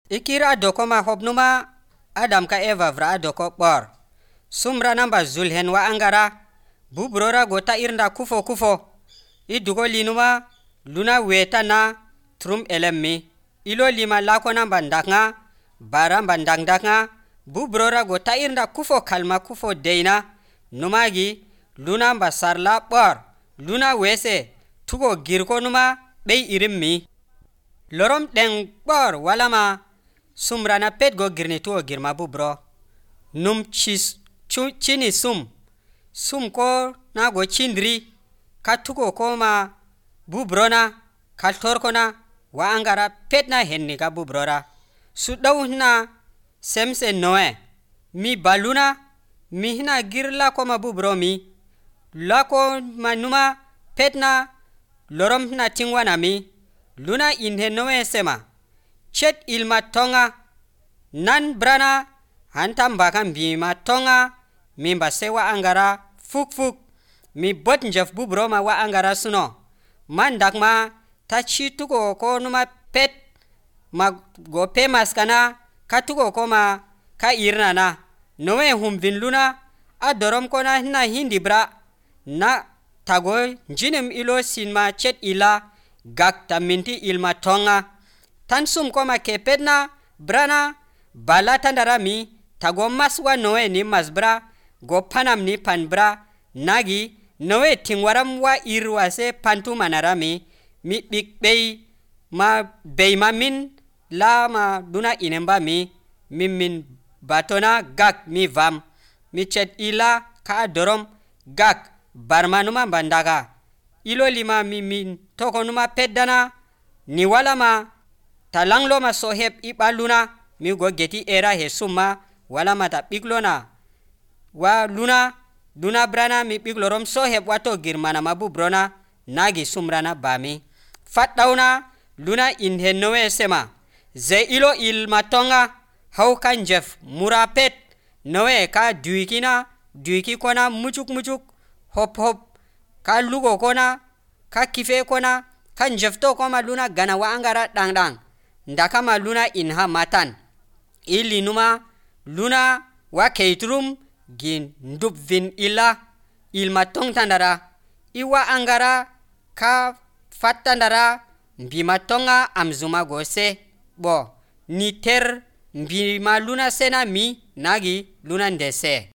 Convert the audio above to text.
Ikira dokoma hobnuma Adam ka Eva vra doko bor. Sumra namba zulhen wa angara. Bubrora gota irnda kufo. Idugo linuma luna weta na trum elemmi. Ilo lima lako namba ndaknga. Baramba ndaknga. Bubrora gota irnda kalma kufo deina. Numagi luna mba sarla bor. Luna wese tugo girko numa bei irimmi. Lorom deng bor walama sumra na pet go girni tugo girma bubro. Num chini sum ko na go chindri ka tugo koma bubrona kaltorkona wa angara pet na henni ka bubrora. Sudawna semse noe mi baluna mi hina girla koma bubro mi lako manuma petna lorom na tingwana mi luna inhe noe sema chet ilma tonga nan brana hantam bakan bima tonga mimba sewa angara fuk mi bot njef bubro ma wa angara suno mandakma ta chituko ko numa pet ma go pe maskana katuko koma ka irna na noe humvin luna adorom kona na hindi bra na tago jinim ilo sinma chet ila gakta minti ilma tonga tansum koma kepetna brana bala tandara mi tago maswa noe ni masbra go panam ni panbra nagi noe tingwaram wa irwase pantu manarami mi big bay ma min la ma duna inemba mi min batona gak mi vam mi chet ila ka dorom gak barmanuma bandaga ilo lima min tokonuma peddana ni walama talanglo ma soheb ibaluna mi go geti era he summa walama ta biglona wa luna brana mi biglorom soheb wato girmana mabubrona nagi sumrana bami fatdauna luna inhenowe sema ze ilo ilma tonga hau kanjef murapet nowe ka duiki kona muchuk hop ka lugo kona ka kife kona kanjef to koma luna gana wa angara dang ndakama luna inha matan ili numa luna wa keitrum gin ndubvin ila ilma tong tandara iwa angara ka fatandara mbima tonga amzuma gose bo ni ter mbima luna sena mi nagi luna ndese